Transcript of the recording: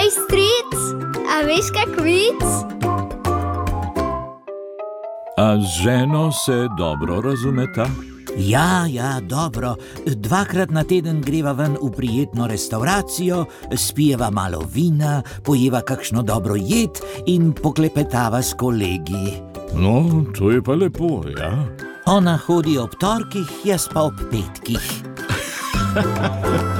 stric, a veš kak vic? A z ženo se dobro razumeta? Ja, dobro. 2-krat na teden greva ven v prijetno restauracijo, spijeva malo vina, pojeva kakšno dobro jed in poklepetava s kolegi. No, to je pa lepo, ja? Ona hodi ob torkih, jaz pa ob petkih.